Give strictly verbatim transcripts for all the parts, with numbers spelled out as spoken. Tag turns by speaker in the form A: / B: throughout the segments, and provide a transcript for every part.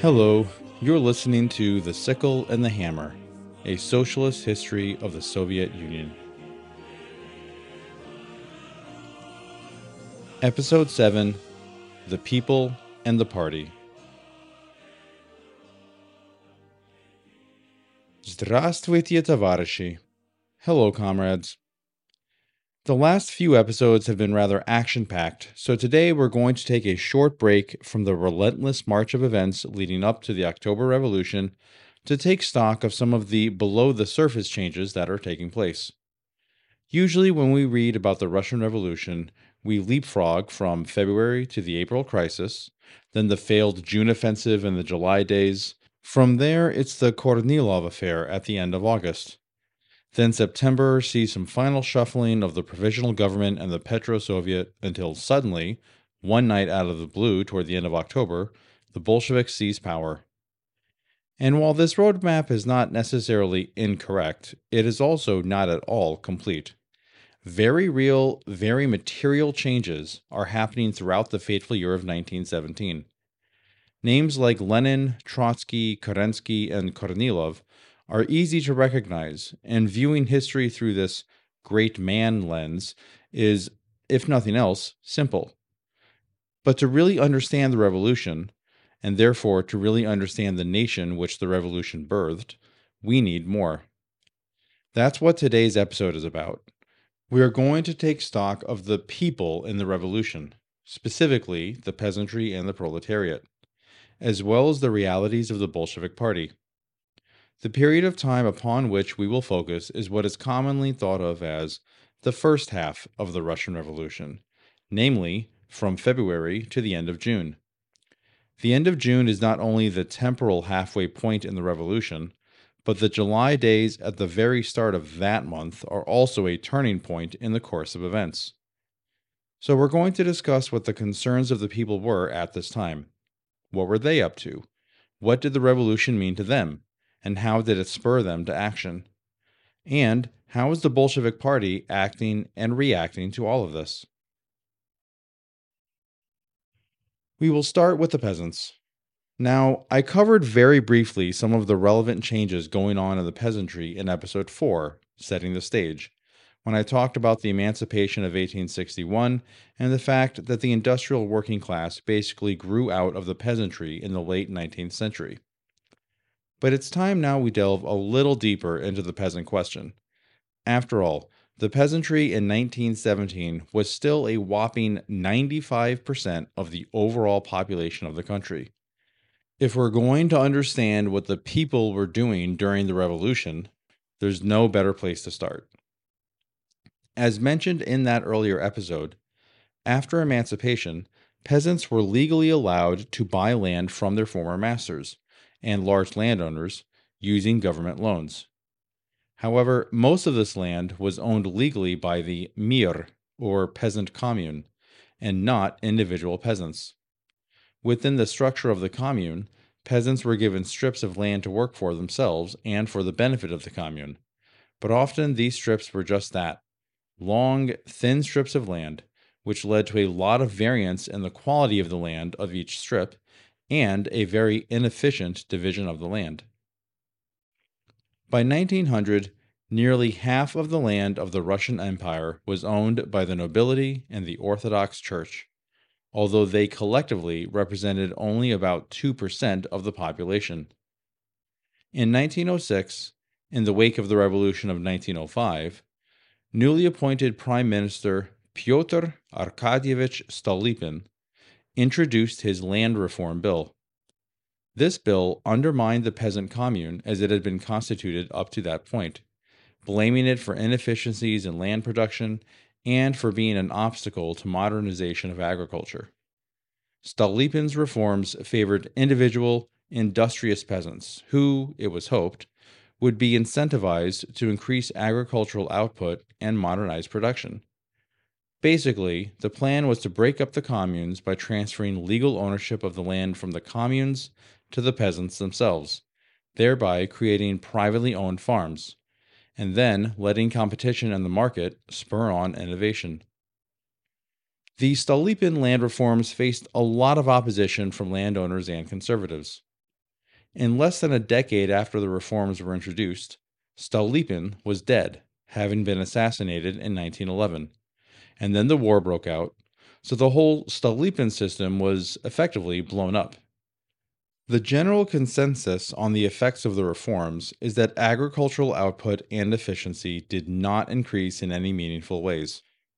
A: Hello, you're listening to The Sickle and the Hammer, a socialist history of the Soviet Union. Episode seven, The People and the Party. Здравствуйте, товарищи. Hello, comrades. The last few episodes have been rather action-packed, so today we're going to take a short break from the relentless march of events leading up to the October Revolution to take stock of some of the below-the-surface changes that are taking place. Usually when we read about the Russian Revolution, we leapfrog from February to the April crisis, then the failed June offensive and the July days. From there, it's the Kornilov affair at the end of August. Then September sees some final shuffling of the provisional government and the Petro-Soviet until suddenly, one night out of the blue toward the end of October, the Bolsheviks seize power. And while this roadmap is not necessarily incorrect, it is also not at all complete. Very real, very material changes are happening throughout the fateful year of nineteen seventeen. Names like Lenin, Trotsky, Kerensky, and Kornilov are easy to recognize, and viewing history through this great man lens is, if nothing else, simple. But to really understand the revolution, and therefore to really understand the nation which the revolution birthed, we need more. That's what today's episode is about. We are going to take stock of the people in the revolution, specifically the peasantry and the proletariat, as well as the realities of the Bolshevik Party. The period of time upon which we will focus is what is commonly thought of as the first half of the Russian Revolution, namely from February to the end of June. The end of June is not only the temporal halfway point in the revolution, but the July days at the very start of that month are also a turning point in the course of events. So we're going to discuss what the concerns of the people were at this time. What were they up to? What did the revolution mean to them? And how did it spur them to action? And how is the Bolshevik Party acting and reacting to all of this? We will start with the peasants. Now, I covered very briefly some of the relevant changes going on in the peasantry in episode four, Setting the Stage, when I talked about the emancipation of eighteen sixty-one and the fact that the industrial working class basically grew out of the peasantry in the late nineteenth century. But it's time now we delve a little deeper into the peasant question. After all, the peasantry in nineteen seventeen was still a whopping ninety-five percent of the overall population of the country. If we're going to understand what the people were doing during the revolution, there's no better place to start. As mentioned in that earlier episode, after emancipation, peasants were legally allowed to buy land from their former masters and large landowners using government loans. However, most of this land was owned legally by the mir, or peasant commune, and not individual peasants. Within the structure of the commune, peasants were given strips of land to work for themselves and for the benefit of the commune. But often these strips were just that, long, thin strips of land, which led to a lot of variance in the quality of the land of each strip, and a very inefficient division of the land. By nineteen hundred, nearly half of the land of the Russian Empire was owned by the nobility and the Orthodox Church, although they collectively represented only about two percent of the population. In nineteen oh six, in the wake of the revolution of nineteen oh five, newly appointed Prime Minister Pyotr Arkadyevich Stolypin introduced his land reform bill. This bill undermined the peasant commune as it had been constituted up to that point, blaming it for inefficiencies in land production and for being an obstacle to modernization of agriculture. Stolypin's reforms favored individual, industrious peasants who, it was hoped, would be incentivized to increase agricultural output and modernize production. Basically, the plan was to break up the communes by transferring legal ownership of the land from the communes to the peasants themselves, thereby creating privately owned farms, and then letting competition in the market spur on innovation. The Stolypin land reforms faced a lot of opposition from landowners and conservatives. In less than a decade after the reforms were introduced, Stolypin was dead, having been assassinated in nineteen eleven. And then the war broke out, so the whole Stolypin system was effectively blown up. The general consensus on the effects of the reforms is that agricultural output and efficiency did not increase in any meaningful ways.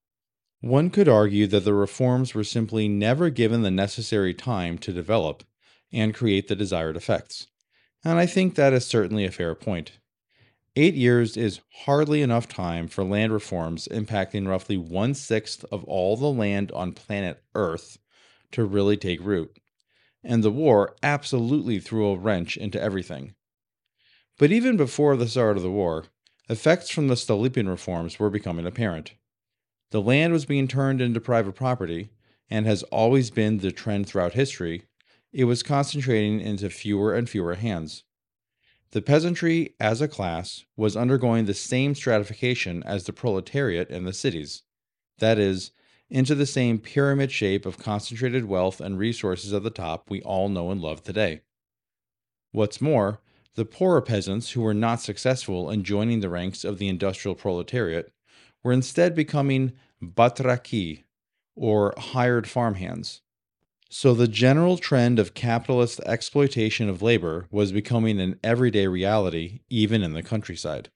A: One could argue that the reforms were simply never given the necessary time to develop and create the desired effects, and I think that is certainly a fair point. Eight years is hardly enough time for land reforms impacting roughly one sixth of all the land on planet Earth to really take root. And the war absolutely threw a wrench into everything. But even before the start of the war, effects from the Stolypin reforms were becoming apparent. The land was being turned into private property, and has always been the trend throughout history. It was concentrating into fewer and fewer hands. The peasantry, as a class, was undergoing the same stratification as the proletariat in the cities. That is, into the same pyramid shape of concentrated wealth and resources at the top we all know and love today. What's more, the poorer peasants who were not successful in joining the ranks of the industrial proletariat were instead becoming batraki, or hired farmhands. So the general trend of capitalist exploitation of labor was becoming an everyday reality, even in the countryside.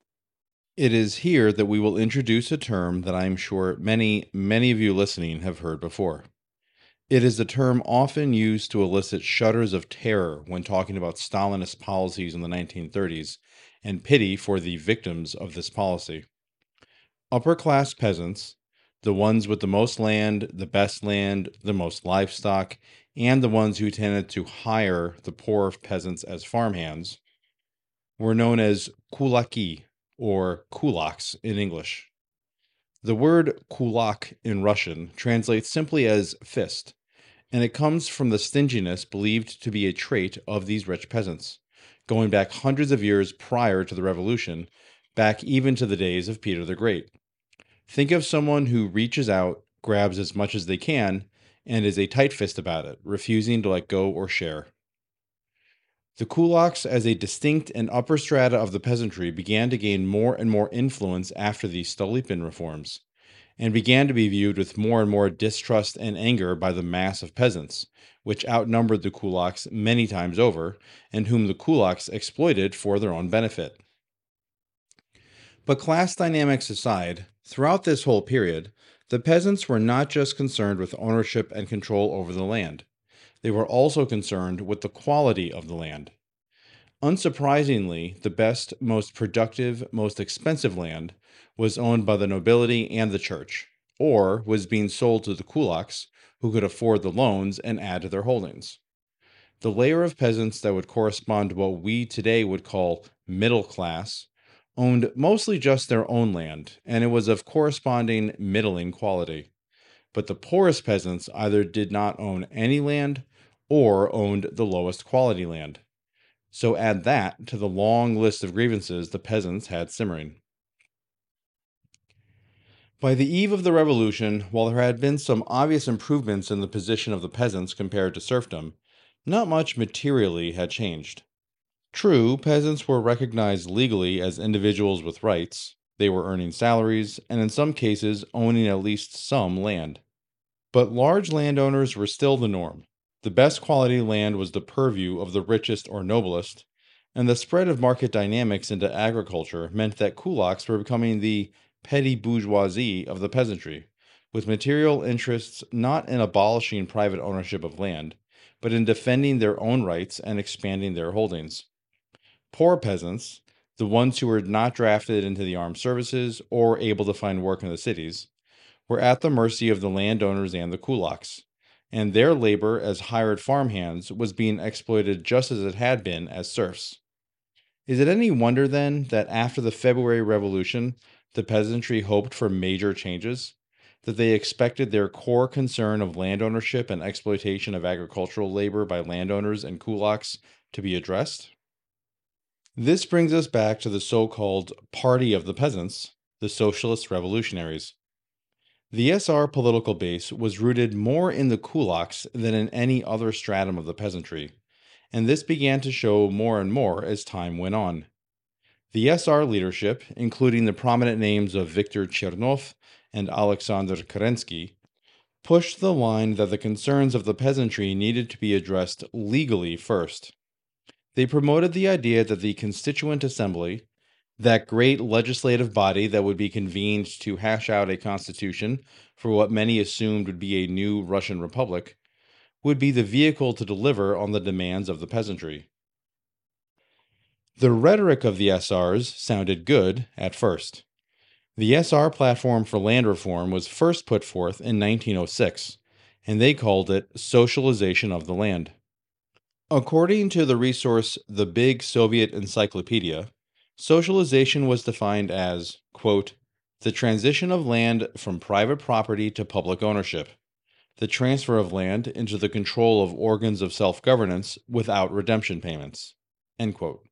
A: It is here that we will introduce a term that I am sure many, many of you listening have heard before. It is a term often used to elicit shudders of terror when talking about Stalinist policies in the nineteen thirties and pity for the victims of this policy. Upper class peasants, the ones with the most land, the best land, the most livestock, and the ones who tended to hire the poorer peasants as farmhands, were known as kulaki, or kulaks in English. The word kulak in Russian translates simply as fist, and it comes from the stinginess believed to be a trait of these rich peasants, going back hundreds of years prior to the revolution, back even to the days of Peter the Great. Think of someone who reaches out, grabs as much as they can, and is a tight fist about it, refusing to let go or share. The kulaks, as a distinct and upper strata of the peasantry, began to gain more and more influence after the Stolypin reforms, and began to be viewed with more and more distrust and anger by the mass of peasants, which outnumbered the kulaks many times over, and whom the kulaks exploited for their own benefit. But class dynamics aside, throughout this whole period, the peasants were not just concerned with ownership and control over the land. They were also concerned with the quality of the land. Unsurprisingly, the best, most productive, most expensive land was owned by the nobility and the church, or was being sold to the kulaks, who could afford the loans and add to their holdings. The layer of peasants that would correspond to what we today would call middle class owned mostly just their own land, and it was of corresponding middling quality. But the poorest peasants either did not own any land or owned the lowest quality land. So add that to the long list of grievances the peasants had simmering. By the eve of the revolution, while there had been some obvious improvements in the position of the peasants compared to serfdom, not much materially had changed. True, peasants were recognized legally as individuals with rights, they were earning salaries, and in some cases owning at least some land. But large landowners were still the norm. The best quality land was the purview of the richest or noblest, and the spread of market dynamics into agriculture meant that kulaks were becoming the petty bourgeoisie of the peasantry, with material interests not in abolishing private ownership of land, but in defending their own rights and expanding their holdings. Poor peasants, the ones who were not drafted into the armed services or able to find work in the cities, were at the mercy of the landowners and the kulaks, and their labor as hired farmhands was being exploited just as it had been as serfs. Is it any wonder, then, that after the February Revolution, the peasantry hoped for major changes? That they expected their core concern of land ownership and exploitation of agricultural labor by landowners and kulaks to be addressed? This brings us back to the so-called Party of the Peasants, the Socialist Revolutionaries. The S R political base was rooted more in the kulaks than in any other stratum of the peasantry, and this began to show more and more as time went on. The S R leadership, including the prominent names of Viktor Chernov and Alexander Kerensky, pushed the line that the concerns of the peasantry needed to be addressed legally first. They promoted the idea that the Constituent Assembly, that great legislative body that would be convened to hash out a constitution for what many assumed would be a new Russian republic, would be the vehicle to deliver on the demands of the peasantry. The rhetoric of the S Rs sounded good at first. The S R platform for land reform was first put forth in nineteen oh six, and they called it socialization of the land. According to the resource The Big Soviet Encyclopedia, socialization was defined as, quote, the transition of land from private property to public ownership, the transfer of land into the control of organs of self-governance without redemption payments, end quote.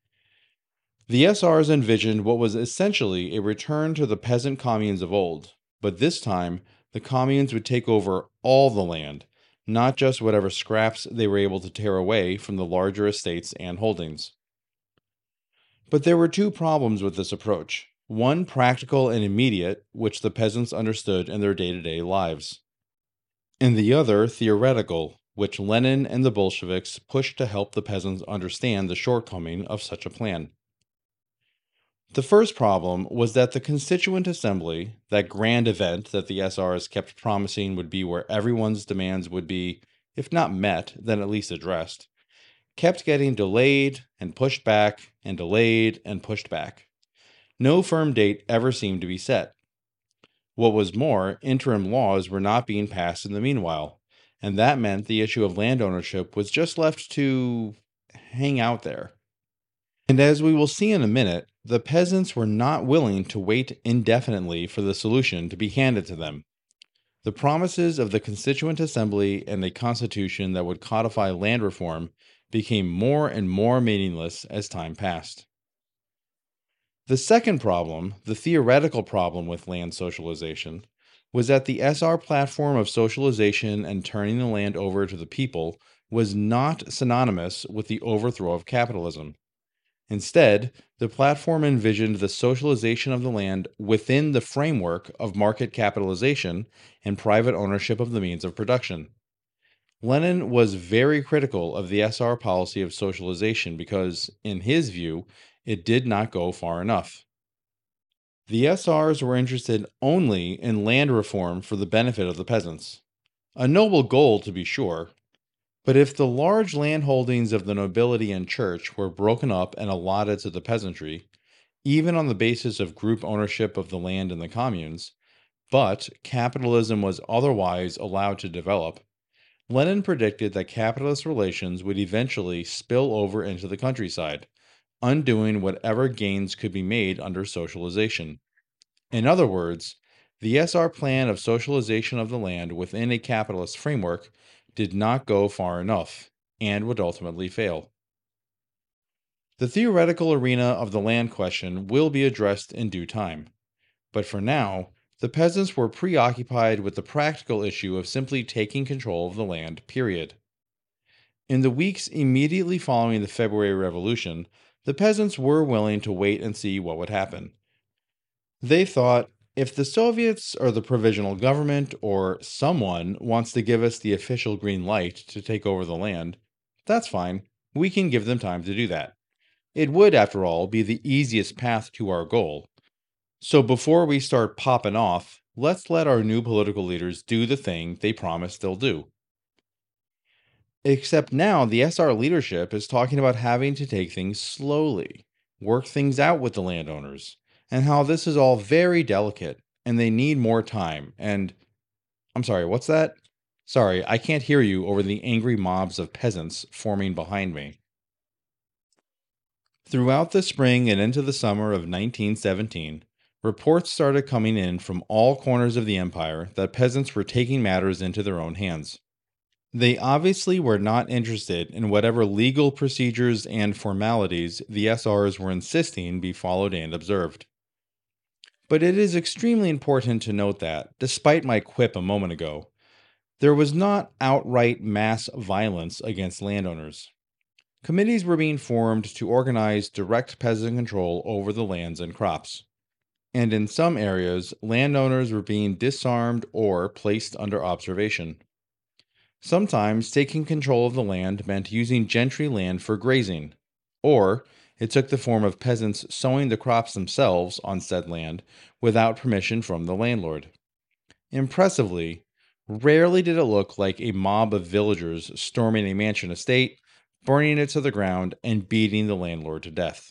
A: The S Rs envisioned what was essentially a return to the peasant communes of old, but this time the communes would take over all the land, not just whatever scraps they were able to tear away from the larger estates and holdings. But there were two problems with this approach, one practical and immediate, which the peasants understood in their day-to-day lives, and the other theoretical, which Lenin and the Bolsheviks pushed to help the peasants understand the shortcoming of such a plan. The first problem was that the Constituent Assembly, that grand event that the S Rs kept promising would be where everyone's demands would be, if not met, then at least addressed, kept getting delayed and pushed back and delayed and pushed back. No firm date ever seemed to be set. What was more, interim laws were not being passed in the meanwhile, and that meant the issue of land ownership was just left to hang out there. And as we will see in a minute, the peasants were not willing to wait indefinitely for the solution to be handed to them. The promises of the Constituent Assembly and a constitution that would codify land reform became more and more meaningless as time passed. The second problem, the theoretical problem with land socialization, was that the S R platform of socialization and turning the land over to the people was not synonymous with the overthrow of capitalism. Instead, the platform envisioned the socialization of the land within the framework of market capitalization and private ownership of the means of production. Lenin was very critical of the S R policy of socialization because, in his view, it did not go far enough. The S Rs were interested only in land reform for the benefit of the peasants. A noble goal, to be sure. But if the large land holdings of the nobility and church were broken up and allotted to the peasantry, even on the basis of group ownership of the land in the communes, but capitalism was otherwise allowed to develop, Lenin predicted that capitalist relations would eventually spill over into the countryside, undoing whatever gains could be made under socialization. In other words, the S R plan of socialization of the land within a capitalist framework did not go far enough, and would ultimately fail. The theoretical arena of the land question will be addressed in due time, but for now, the peasants were preoccupied with the practical issue of simply taking control of the land, period. In the weeks immediately following the February Revolution, the peasants were willing to wait and see what would happen. They thought, if the Soviets or the provisional government or someone wants to give us the official green light to take over the land, that's fine. We can give them time to do that. It would, after all, be the easiest path to our goal. So before we start popping off, let's let our new political leaders do the thing they promised they'll do. Except now the S R leadership is talking about having to take things slowly, work things out with the landowners, and how this is all very delicate, and they need more time, and... I'm sorry, what's that? Sorry, I can't hear you over the angry mobs of peasants forming behind me. Throughout the spring and into the summer of nineteen seventeen, reports started coming in from all corners of the empire that peasants were taking matters into their own hands. They obviously were not interested in whatever legal procedures and formalities the S Rs were insisting be followed and observed. But it is extremely important to note that, despite my quip a moment ago, there was not outright mass violence against landowners. Committees were being formed to organize direct peasant control over the lands and crops. And in some areas, landowners were being disarmed or placed under observation. Sometimes taking control of the land meant using gentry land for grazing, or it took the form of peasants sowing the crops themselves on said land without permission from the landlord. Impressively, rarely did it look like a mob of villagers storming a mansion estate, burning it to the ground, and beating the landlord to death.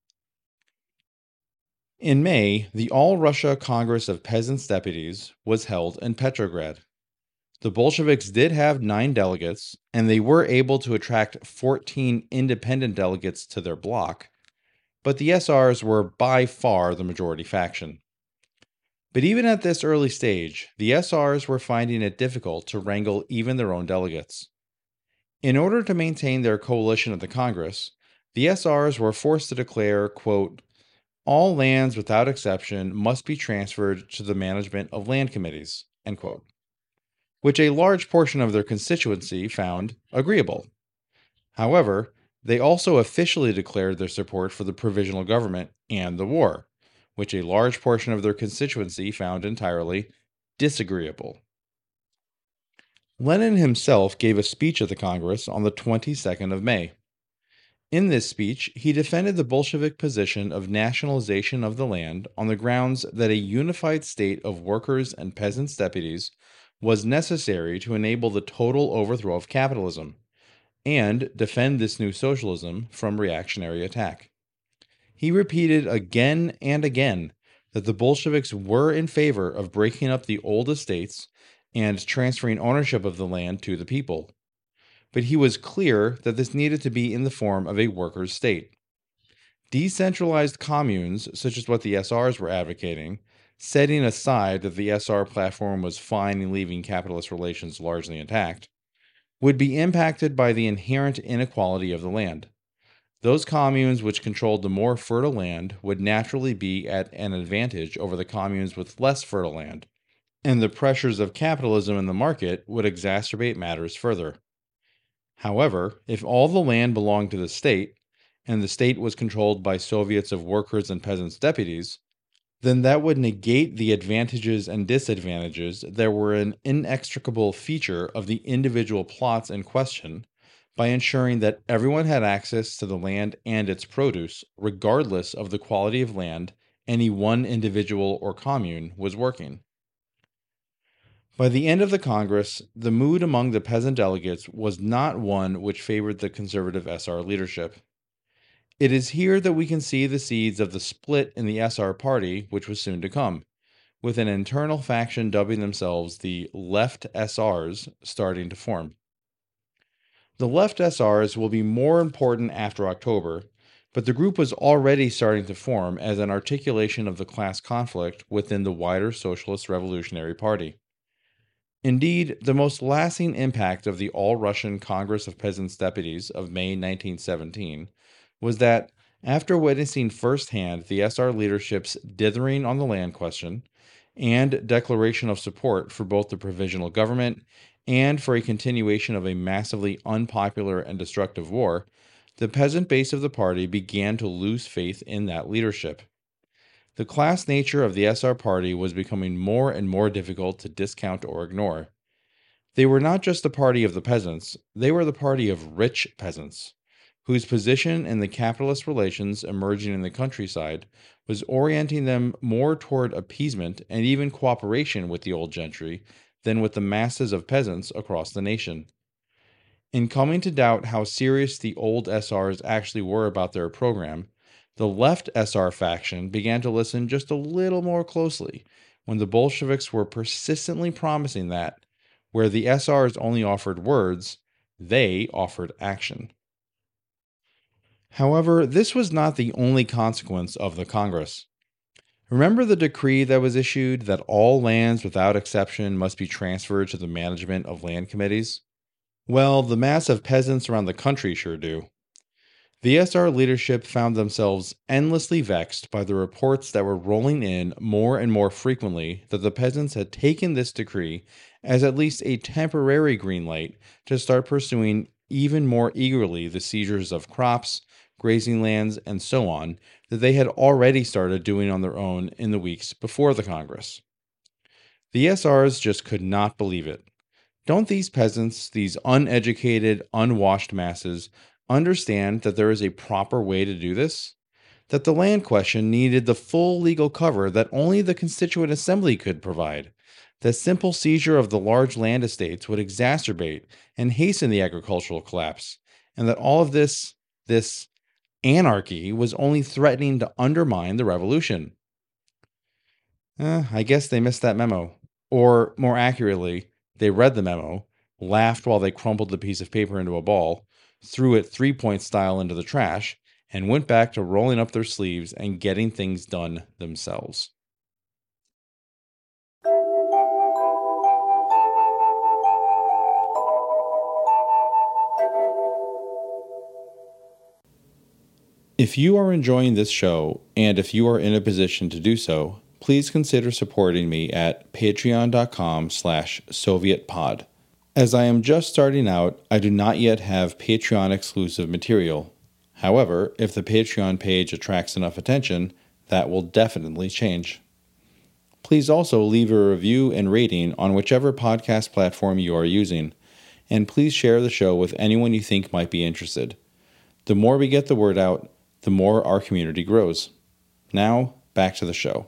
A: In May, the All Russia Congress of Peasants' Deputies was held in Petrograd. The Bolsheviks did have nine delegates, and they were able to attract fourteen independent delegates to their bloc, but the S Rs were by far the majority faction. But even at this early stage, the S Rs were finding it difficult to wrangle even their own delegates. In order to maintain their coalition at the Congress, the S Rs were forced to declare, quote, all lands without exception must be transferred to the management of land committees, end quote, which a large portion of their constituency found agreeable. However, they also officially declared their support for the provisional government and the war, which a large portion of their constituency found entirely disagreeable. Lenin himself gave a speech at the Congress on the twenty-second of May. In this speech, he defended the Bolshevik position of nationalization of the land on the grounds that a unified state of workers and peasants' deputies was necessary to enable the total overthrow of capitalism and defend this new socialism from reactionary attack. He repeated again and again that the Bolsheviks were in favor of breaking up the old estates and transferring ownership of the land to the people. But he was clear that this needed to be in the form of a workers' state. Decentralized communes, such as what the S Rs were advocating, setting aside that the S R platform was fine in leaving capitalist relations largely intact, would be impacted by the inherent inequality of the land. Those communes which controlled the more fertile land would naturally be at an advantage over the communes with less fertile land, and the pressures of capitalism in the market would exacerbate matters further. However, if all the land belonged to the state, and the state was controlled by Soviets of workers and peasants' deputies, then that would negate the advantages and disadvantages that were an inextricable feature of the individual plots in question by ensuring that everyone had access to the land and its produce, regardless of the quality of land any one individual or commune was working. By the end of the Congress, the mood among the peasant delegates was not one which favored the conservative S R leadership. It is here that we can see the seeds of the split in the S R party which was soon to come, with an internal faction dubbing themselves the Left S Rs starting to form. The Left S Rs will be more important after October, but the group was already starting to form as an articulation of the class conflict within the wider Socialist Revolutionary Party. Indeed, the most lasting impact of the All-Russian Congress of Peasants' Deputies of May nineteen seventeen was that, after witnessing firsthand the S R leadership's dithering on the land question and declaration of support for both the provisional government and for a continuation of a massively unpopular and destructive war, the peasant base of the party began to lose faith in that leadership. The class nature of the S R party was becoming more and more difficult to discount or ignore. They were not just the party of the peasants, they were the party of rich peasants, whose position in the capitalist relations emerging in the countryside was orienting them more toward appeasement and even cooperation with the old gentry than with the masses of peasants across the nation. In coming to doubt how serious the old S Rs actually were about their program, the left S R faction began to listen just a little more closely when the Bolsheviks were persistently promising that, where the S Rs only offered words, they offered action. However, this was not the only consequence of the Congress. Remember the decree that was issued that all lands without exception must be transferred to the management of land committees? Well, the mass of peasants around the country sure do. The S R leadership found themselves endlessly vexed by the reports that were rolling in more and more frequently that the peasants had taken this decree as at least a temporary green light to start pursuing even more eagerly the seizures of crops, grazing lands, and so on that they had already started doing on their own in the weeks before the Congress. The S Rs just could not believe it. Don't these peasants, these uneducated, unwashed masses, understand that there is a proper way to do this? That the land question needed the full legal cover that only the Constituent Assembly could provide? The simple seizure of the large land estates would exacerbate and hasten the agricultural collapse, and that all of this, this anarchy, was only threatening to undermine the revolution. Eh, I guess they missed that memo. Or, more accurately, they read the memo, laughed while they crumpled the piece of paper into a ball, threw it three point style into the trash, and went back to rolling up their sleeves and getting things done themselves. If you are enjoying this show, and if you are in a position to do so, please consider supporting me at patreon.com slash sovietpod. As I am just starting out, I do not yet have Patreon exclusive material. However, if the Patreon page attracts enough attention, that will definitely change. Please also leave a review and rating on whichever podcast platform you are using, and please share the show with anyone you think might be interested. The more we get the word out, the more our community grows. Now, back to the show.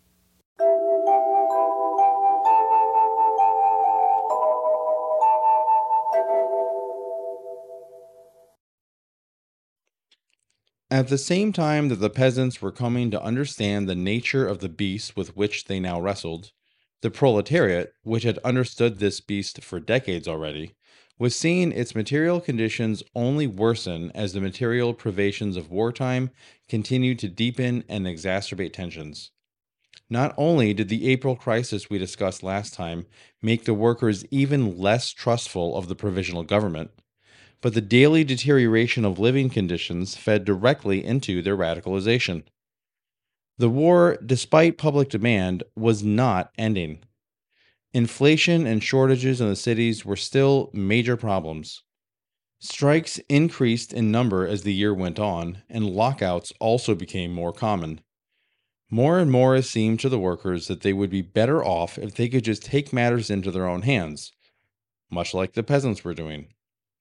A: At the same time that the peasants were coming to understand the nature of the beast with which they now wrestled, the proletariat, which had understood this beast for decades already, was seeing its material conditions only worsen as the material privations of wartime continued to deepen and exacerbate tensions. Not only did the April crisis we discussed last time make the workers even less trustful of the provisional government, but the daily deterioration of living conditions fed directly into their radicalization. The war, despite public demand, was not ending. Inflation and shortages in the cities were still major problems. Strikes increased in number as the year went on, and lockouts also became more common. More and more it seemed to the workers that they would be better off if they could just take matters into their own hands, much like the peasants were doing.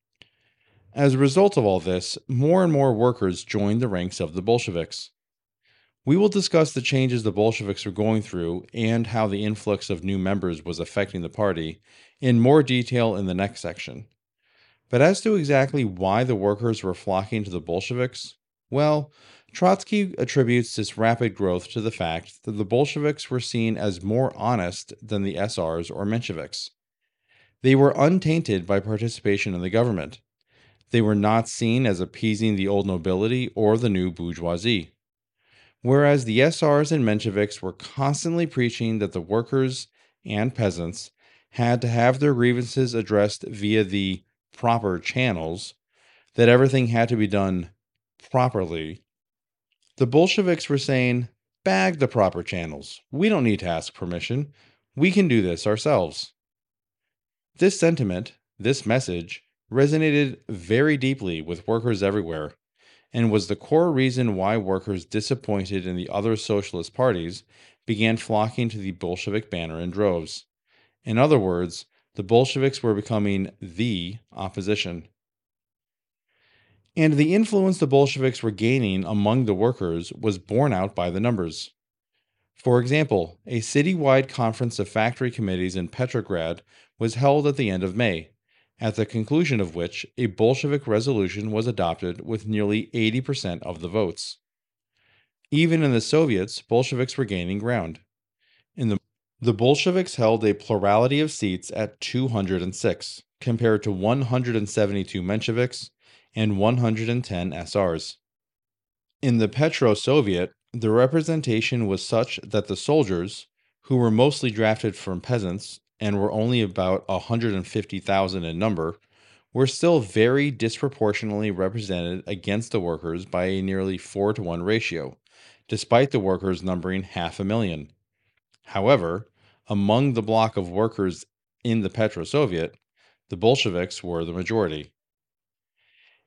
A: As a result of all this, more and more workers joined the ranks of the Bolsheviks. We will discuss the changes the Bolsheviks were going through and how the influx of new members was affecting the party in more detail in the next section. But as to exactly why the workers were flocking to the Bolsheviks, well, Trotsky attributes this rapid growth to the fact that the Bolsheviks were seen as more honest than the S Rs or Mensheviks. They were untainted by participation in the government. They were not seen as appeasing the old nobility or the new bourgeoisie. Whereas the S Rs and Mensheviks were constantly preaching that the workers and peasants had to have their grievances addressed via the proper channels, that everything had to be done properly, the Bolsheviks were saying, bag the proper channels. We don't need to ask permission. We can do this ourselves. This sentiment, this message, resonated very deeply with workers everywhere, and was the core reason why workers disappointed in the other socialist parties began flocking to the Bolshevik banner in droves. In other words, the Bolsheviks were becoming the opposition. And the influence the Bolsheviks were gaining among the workers was borne out by the numbers. For example, a citywide conference of factory committees in Petrograd was held at the end of May, at the conclusion of which a Bolshevik resolution was adopted with nearly eighty percent of the votes. Even in the Soviets, Bolsheviks were gaining ground. In the, the Bolsheviks held a plurality of seats at two hundred six, compared to one hundred seventy-two Mensheviks and one hundred ten S Rs. In the Petro-Soviet, the representation was such that the soldiers, who were mostly drafted from peasants and were only about one hundred fifty thousand in number, were still very disproportionately represented against the workers by a nearly four to one ratio, despite the workers numbering half a million. However, among the bloc of workers in the Petro-Soviet, the Bolsheviks were the majority.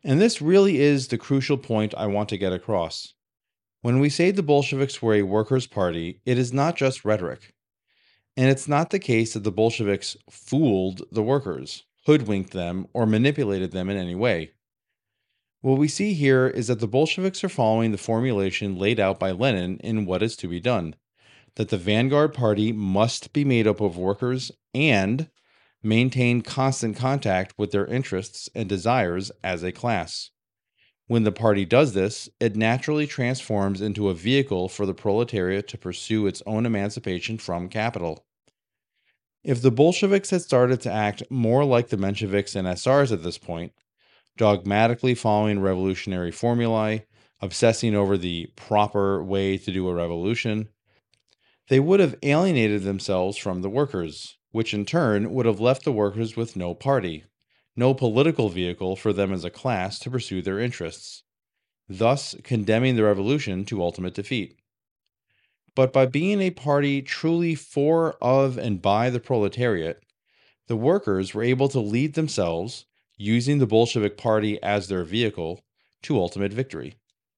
A: And this really is the crucial point I want to get across. When we say the Bolsheviks were a workers' party, it is not just rhetoric. And it's not the case that the Bolsheviks fooled the workers, hoodwinked them, or manipulated them in any way. What we see here is that the Bolsheviks are following the formulation laid out by Lenin in What Is to Be Done, that the vanguard party must be made up of workers and maintain constant contact with their interests and desires as a class. When the party does this, it naturally transforms into a vehicle for the proletariat to pursue its own emancipation from capital. If the Bolsheviks had started to act more like the Mensheviks and S Rs at this point, dogmatically following revolutionary formulae, obsessing over the proper way to do a revolution, they would have alienated themselves from the workers, which in turn would have left the workers with no party, no political vehicle for them as a class to pursue their interests, thus condemning the revolution to ultimate defeat. But by being a party truly for, of, and by the proletariat, the workers were able to lead themselves, using the Bolshevik Party as their vehicle, to ultimate victory.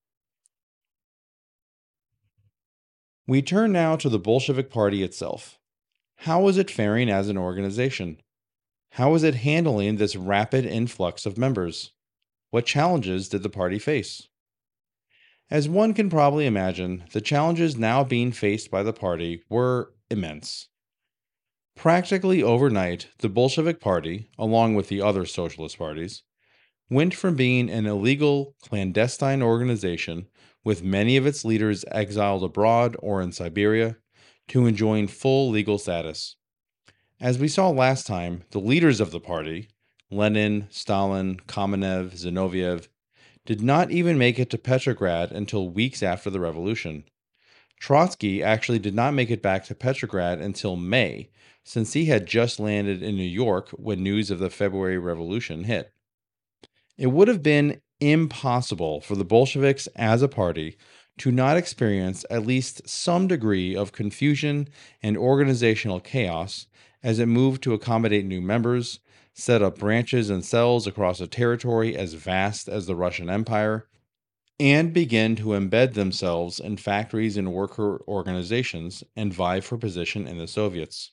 A: We turn now to the Bolshevik Party itself. How is it faring as an organization? How is it handling this rapid influx of members? What challenges did the party face? As one can probably imagine, the challenges now being faced by the party were immense. Practically overnight, the Bolshevik Party, along with the other socialist parties, went from being an illegal, clandestine organization with many of its leaders exiled abroad or in Siberia to enjoying full legal status. As we saw last time, the leaders of the party, Lenin, Stalin, Kamenev, Zinoviev, did not even make it to Petrograd until weeks after the revolution. Trotsky actually did not make it back to Petrograd until May, since he had just landed in New York when news of the February Revolution hit. It would have been impossible for the Bolsheviks as a party to not experience at least some degree of confusion and organizational chaos as it moved to accommodate new members, set up branches and cells across a territory as vast as the Russian Empire, and begin to embed themselves in factories and worker organizations and vie for position in the Soviets.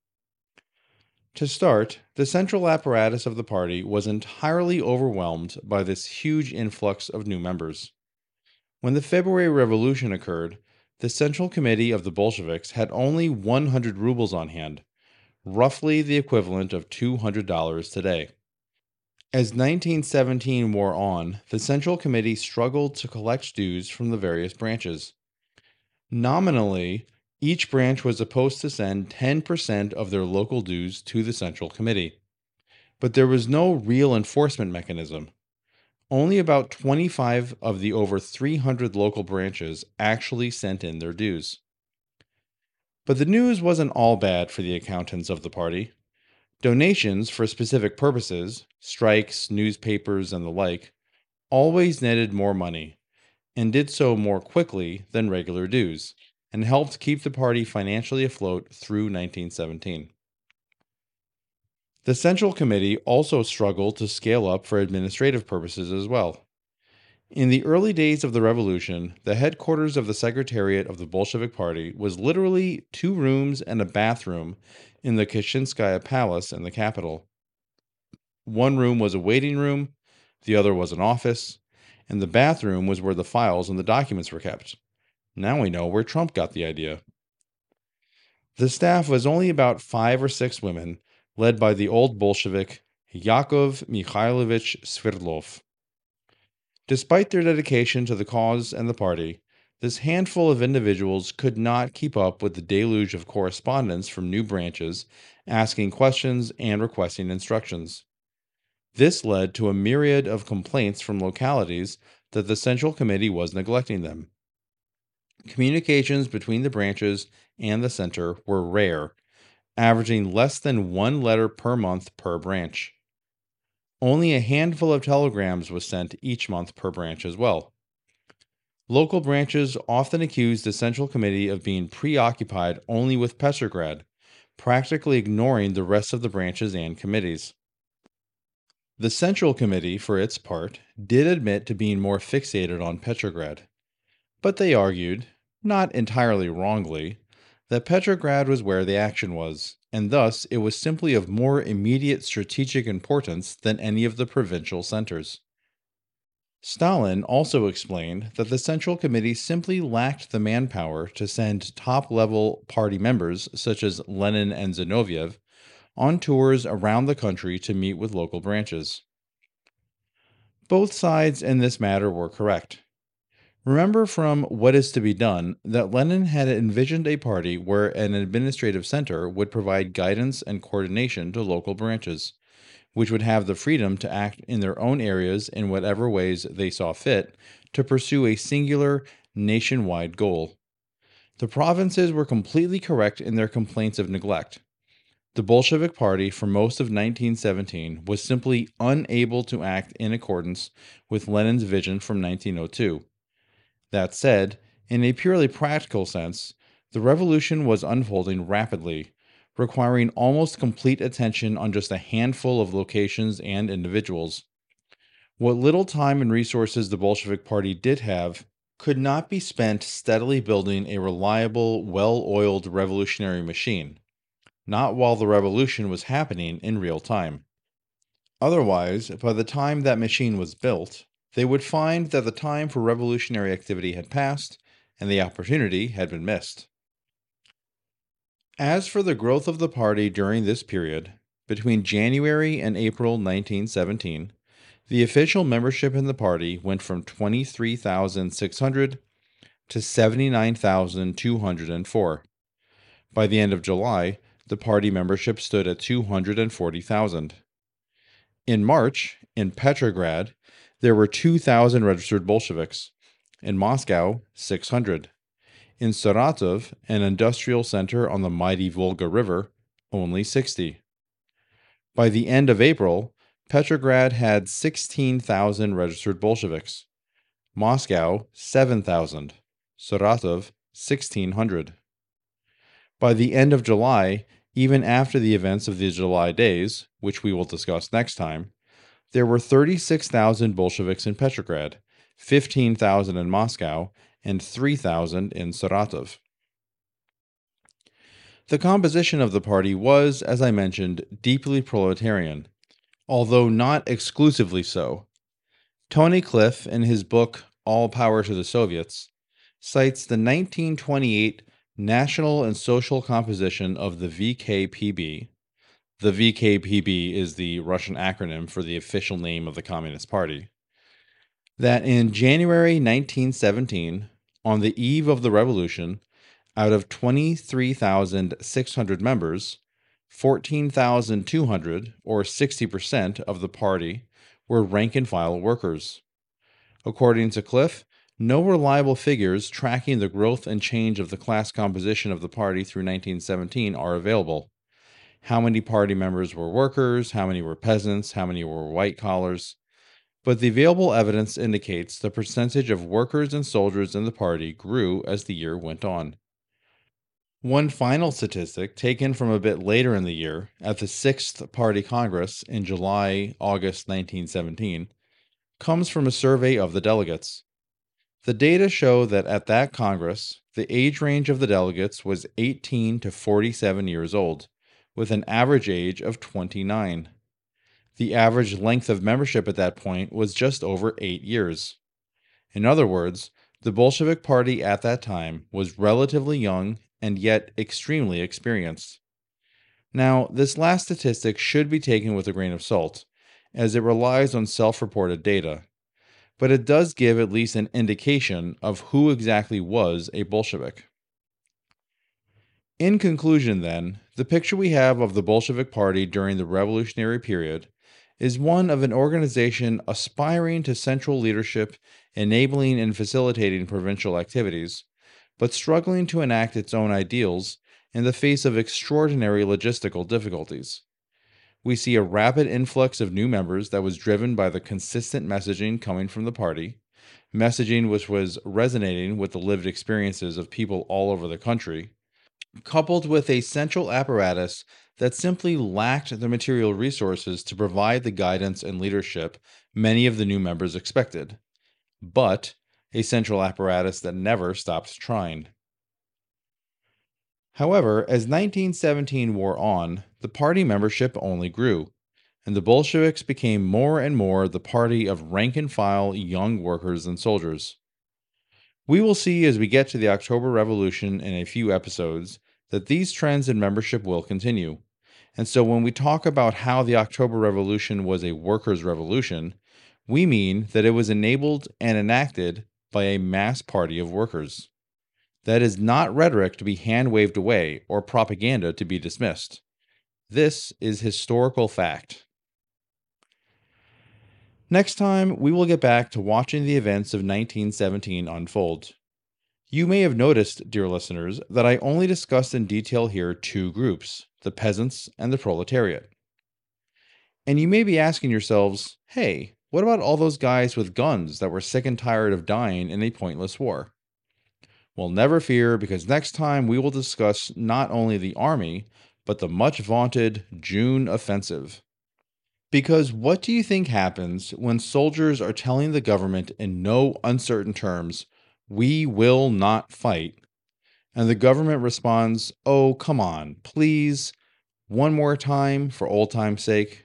A: To start, the central apparatus of the party was entirely overwhelmed by this huge influx of new members. When the February Revolution occurred, the Central Committee of the Bolsheviks had only one hundred rubles on hand, roughly the equivalent of two hundred dollars today. As nineteen seventeen wore on, the Central Committee struggled to collect dues from the various branches. Nominally, each branch was supposed to send ten percent of their local dues to the Central Committee. But there was no real enforcement mechanism. Only about twenty-five of the over three hundred local branches actually sent in their dues. But the news wasn't all bad for the accountants of the party. Donations for specific purposes, strikes, newspapers, and the like, always netted more money, and did so more quickly than regular dues, and helped keep the party financially afloat through nineteen seventeen. The Central Committee also struggled to scale up for administrative purposes as well. In the early days of the revolution, the headquarters of the Secretariat of the Bolshevik Party was literally two rooms and a bathroom in the Kashinskaya Palace in the capital. One room was a waiting room, the other was an office, and the bathroom was where the files and the documents were kept. Now we know where Trump got the idea. The staff was only about five or six women, led by the old Bolshevik Yakov Mikhailovich Sverdlov. Despite their dedication to the cause and the party, this handful of individuals could not keep up with the deluge of correspondence from new branches, asking questions and requesting instructions. This led to a myriad of complaints from localities that the Central Committee was neglecting them. Communications between the branches and the center were rare, averaging less than one letter per month per branch. Only a handful of telegrams was sent each month per branch as well. Local branches often accused the Central Committee of being preoccupied only with Petrograd, practically ignoring the rest of the branches and committees. The Central Committee, for its part, did admit to being more fixated on Petrograd, but they argued, not entirely wrongly, that Petrograd was where the action was, and thus it was simply of more immediate strategic importance than any of the provincial centers. Stalin also explained that the Central Committee simply lacked the manpower to send top level party members, such as Lenin and Zinoviev, on tours around the country to meet with local branches. Both sides in this matter were correct. Remember from What Is to Be Done that Lenin had envisioned a party where an administrative center would provide guidance and coordination to local branches, which would have the freedom to act in their own areas in whatever ways they saw fit to pursue a singular nationwide goal. The provinces were completely correct in their complaints of neglect. The Bolshevik Party for most of nineteen seventeen was simply unable to act in accordance with Lenin's vision from nineteen oh two. That said, in a purely practical sense, the revolution was unfolding rapidly, requiring almost complete attention on just a handful of locations and individuals. What little time and resources the Bolshevik Party did have could not be spent steadily building a reliable, well-oiled revolutionary machine, not while the revolution was happening in real time. Otherwise, by the time that machine was built, they would find that the time for revolutionary activity had passed and the opportunity had been missed. As for the growth of the party during this period, between January and April nineteen seventeen, the official membership in the party went from twenty-three thousand six hundred to seventy-nine thousand two hundred four. By the end of July, the party membership stood at two hundred forty thousand. In March, in Petrograd, there were two thousand registered Bolsheviks. In Moscow, six hundred. In Saratov, an industrial center on the mighty Volga River, only sixty. By the end of April, Petrograd had sixteen thousand registered Bolsheviks. Moscow, seven thousand. Saratov, sixteen hundred. By the end of July, even after the events of the July days, which we will discuss next time, there were thirty-six thousand Bolsheviks in Petrograd, fifteen thousand in Moscow, and three thousand in Saratov. The composition of the party was, as I mentioned, deeply proletarian, although not exclusively so. Tony Cliff, in his book All Power to the Soviets, cites the nineteen twenty-eight National and Social Composition of the V K P B. The V K P B is the Russian acronym for the official name of the Communist Party. That in January nineteen seventeen, on the eve of the revolution, out of twenty-three thousand six hundred members, fourteen thousand two hundred, or sixty percent of the party, were rank-and-file workers. According to Cliff, no reliable figures tracking the growth and change of the class composition of the party through nineteen seventeen are available. How many party members were workers, how many were peasants, how many were white-collars. But the available evidence indicates the percentage of workers and soldiers in the party grew as the year went on. One final statistic, taken from a bit later in the year, at the sixth Party Congress in July-August nineteen seventeen, comes from a survey of the delegates. The data show that at that Congress, the age range of the delegates was eighteen to forty-seven years old, with an average age of twenty-nine. The average length of membership at that point was just over eight years. In other words, the Bolshevik Party at that time was relatively young and yet extremely experienced. Now, this last statistic should be taken with a grain of salt, as it relies on self-reported data, but it does give at least an indication of who exactly was a Bolshevik. In conclusion, then, the picture we have of the Bolshevik Party during the revolutionary period is one of an organization aspiring to central leadership, enabling and facilitating provincial activities, but struggling to enact its own ideals in the face of extraordinary logistical difficulties. We see a rapid influx of new members that was driven by the consistent messaging coming from the party, messaging which was resonating with the lived experiences of people all over the country, coupled with a central apparatus that simply lacked the material resources to provide the guidance and leadership many of the new members expected, but a central apparatus that never stopped trying. However, as nineteen seventeen wore on, the party membership only grew, and the Bolsheviks became more and more the party of rank-and-file young workers and soldiers. We will see as we get to the October Revolution in a few episodes that these trends in membership will continue. And so when we talk about how the October Revolution was a workers' revolution, we mean that it was enabled and enacted by a mass party of workers. That is not rhetoric to be hand-waved away or propaganda to be dismissed. This is historical fact. Next time, we will get back to watching the events of nineteen seventeen unfold. You may have noticed, dear listeners, that I only discussed in detail here two groups, the peasants and the proletariat. And you may be asking yourselves, hey, what about all those guys with guns that were sick and tired of dying in a pointless war? Well, never fear, because next time we will discuss not only the army, but the much vaunted June offensive. Because what do you think happens when soldiers are telling the government in no uncertain terms, "We will not fight," and the government responds, "Oh, come on, please, one more time for old time's sake"?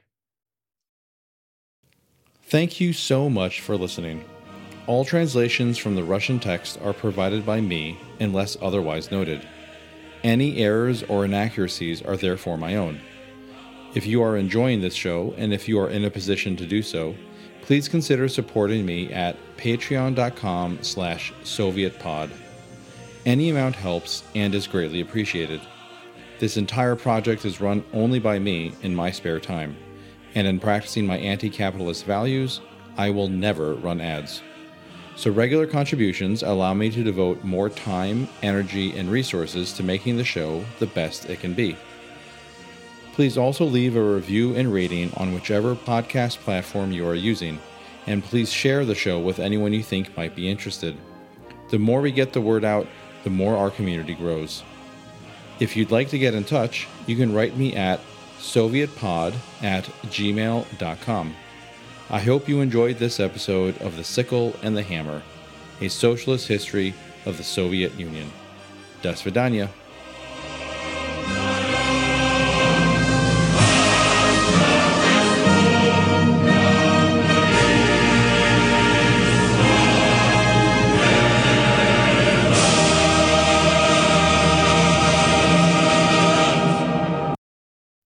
A: Thank you so much for listening. All translations from the Russian text are provided by me, unless otherwise noted. Any errors or inaccuracies are therefore my own. If you are enjoying this show, and if you are in a position to do so, please consider supporting me at patreon.com slash sovietpod. Any amount helps and is greatly appreciated. This entire project is run only by me in my spare time, and in practicing my anti-capitalist values, I will never run ads. So regular contributions allow me to devote more time, energy, and resources to making the show the best it can be. Please also leave a review and rating on whichever podcast platform you are using, and please share the show with anyone you think might be interested. The more we get the word out, the more our community grows. If you'd like to get in touch, you can write me at sovietpod at gmail dot com. I hope you enjoyed this episode of The Sickle and the Hammer, a socialist history of the Soviet Union. Do svidaniya.